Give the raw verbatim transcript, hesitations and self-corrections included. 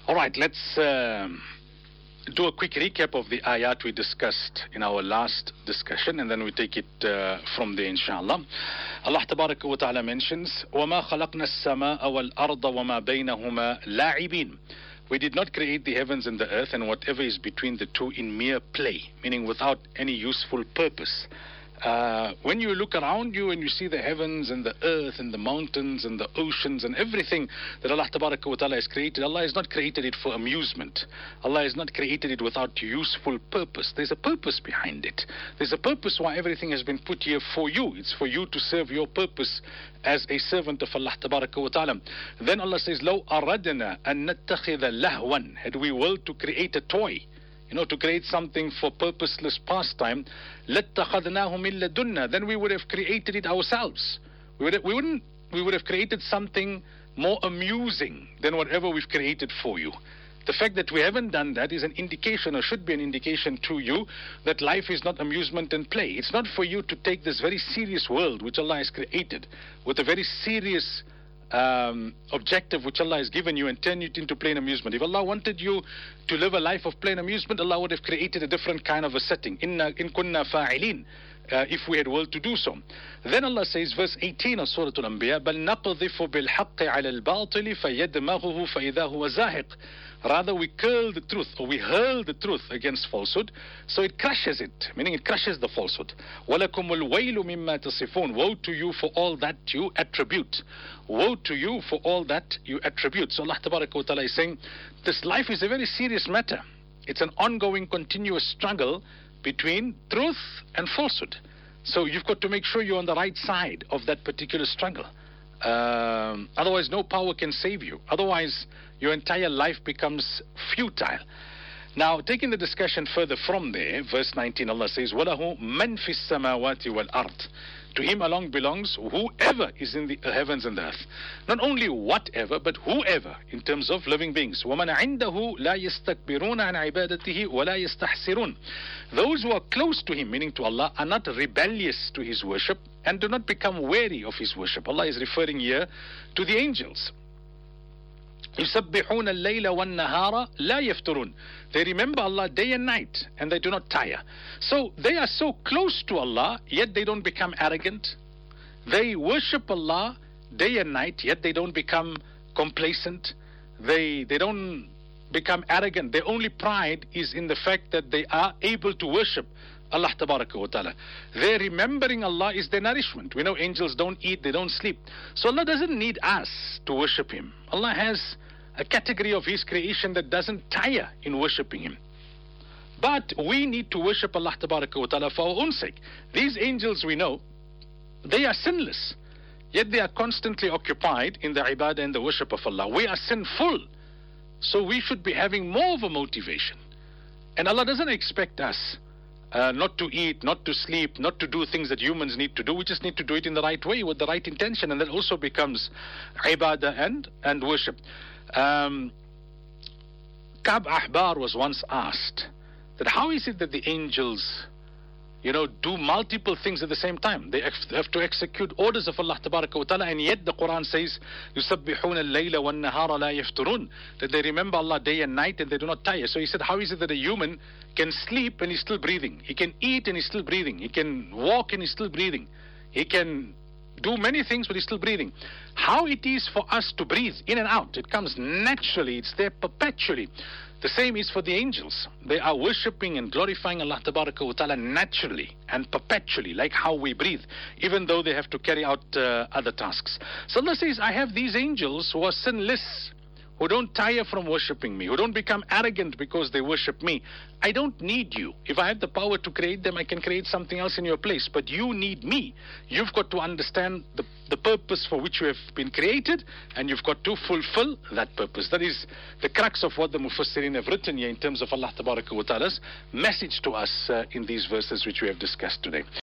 All right, let's um, do a quick recap of the ayat we discussed in our last discussion, and then we take it uh, from there, inshallah. Allah tabaraka wa ta'ala mentions, وَمَا خَلَقْنَا السَّمَاءَ وَالْأَرْضَ وَمَا بَيْنَهُمَا لَاعِبِينَ. We did not create the heavens and the earth and whatever is between the two in mere play, meaning without any useful purpose. Uh, when you look around you and you see the heavens and the earth and the mountains and the oceans and everything that Allah Tabaraka wa Ta'ala has created, Allah has not created it for amusement. Allah has not created it without useful purpose. There's a purpose behind it. There's a purpose why everything has been put here for you. It's for you to serve your purpose as a servant of Allah Tabaraka wa Ta'ala. Then Allah says, لَوْ أَرَدْنَا أَن نَتَّخِذَ لَهْوًا. Had we willed to create a toy, you know, to create something for purposeless pastime, لَاتَّخَذْنَاهُ مِن لَدُنَّا. Then we would have created it ourselves. We would have, we wouldn't, we would have created something more amusing than whatever we've created for you. The fact that we haven't done that is an indication, or should be an indication to you, that life is not amusement and play. It's not for you to take this very serious world which Allah has created with a very serious Um, objective which Allah has given you and turn it into plain amusement. If Allah wanted you to live a life of plain amusement, Allah would have created a different kind of a setting. Inna in kunna fa'ilin, uh, if we had willed to do so. Then Allah says, verse eighteen of Surah Al-Anbiya, بَلْ نَقْذِفُ بِالْحَقِّ عَلَى الْبَاطِلِ فَيَدْمَغُهُ فَإِذَا هُوَ زَاهِقٌ. Rather, we curl the truth, or we hurl the truth against falsehood, so it crushes it, meaning it crushes the falsehood. وَلَكُمُ الْوَيْلُ مِمَّا تَصِفُونَ. Woe to you for all that you attribute. Woe to you for all that you attribute. So Allah Tabaraka wa Ta'ala is saying, this life is a very serious matter. It's an ongoing, continuous struggle between truth and falsehood. So you've got to make sure you're on the right side of that particular struggle. Um, otherwise, no power can save you. Otherwise, your entire life becomes futile. Now, taking the discussion further from there, verse nineteen, Allah says, وَلَهُ مَنْ فِي السَّمَاوَاتِ وَالْأَرْضِ. To him alone belongs whoever is in the heavens and the earth. Not only whatever, but whoever, in terms of living beings. وَمَنْ عِنْدَهُ لَا يَسْتَكْبِرُونَ عَنْ عِبَادَتِهِ وَلَا يَسْتَحْسِرُونَ. Those who are close to him, meaning to Allah, are not rebellious to his worship and do not become weary of his worship. Allah is referring here to the angels. يُسَبِّحُونَ اللَّيْلَ وَالنَّهَارَ لَا يَفْتُرُونَ. They remember Allah day and night, and they do not tire. So they are so close to Allah, yet they don't become arrogant. They worship Allah day and night, yet they don't become complacent. They they don't become arrogant. Their only pride is in the fact that they are able to worship Allah Tabaraka wa Ta'ala. Their remembering Allah is their nourishment. We know angels don't eat, they don't sleep. So Allah doesn't need us to worship Him. Allah has a category of His creation that doesn't tire in worshipping Him. But we need to worship Allah Tabaraka wa Ta'ala for our own sake. These angels, we know, they are sinless, yet they are constantly occupied in the ibadah and the worship of Allah. We are sinful, so we should be having more of a motivation. And Allah doesn't expect us uh, not to eat, not to sleep, not to do things that humans need to do. We just need to do it in the right way, with the right intention, and that also becomes ibadah and, and worship. Um, Ka'b Ahbar was once asked that how is it that the angels, you know, do multiple things at the same time? They have to execute orders of Allah Tabaraka wa Ta'ala, and yet the Quran says, يُسَبِّحُونَ اللَّيْلَ وَالنَّهَارَ لَا يَفْتُرُونَ, that they remember Allah day and night and they do not tire. So he said, how is it that a human can sleep and he's still breathing? He can eat and he's still breathing. He can walk and he's still breathing. He can do many things, but he's still breathing. How it is for us to breathe in and out, it comes naturally, it's there perpetually. The same is for the angels. They are worshipping and glorifying Allah Tabaraka wa Ta'ala naturally and perpetually, like how we breathe, even though they have to carry out uh, other tasks. So Allah says, I have these angels who are sinless, who don't tire from worshipping me, who don't become arrogant because they worship me. I don't need you. If I have the power to create them, I can create something else in your place. But you need me. You've got to understand the, the purpose for which you have been created, and you've got to fulfill that purpose. That is the crux of what the Mufassirin have written here in terms of Allah Tabaraka wa Ta'ala's message to us uh, in these verses which we have discussed today.